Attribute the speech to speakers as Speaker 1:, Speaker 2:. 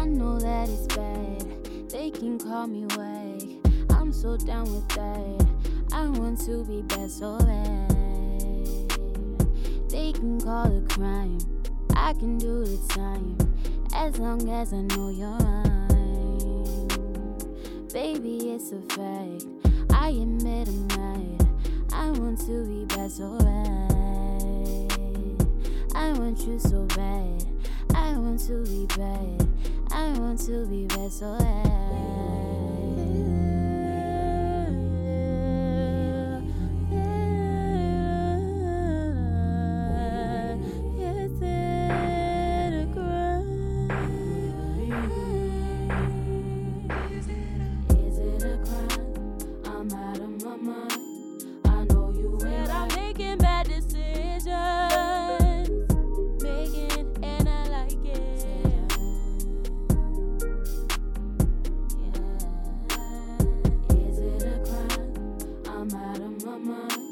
Speaker 1: know that it's bad. They can call me whack. I'm so down with that. I want to be bad so bad. They can call it crime. I can do the time as long as I know you're mine. Baby, it's a fact. I admit I'm right. I want to be bad so bad. I want you so bad. I want to be bad. I want to be bad so bad.
Speaker 2: I'm out of my mind.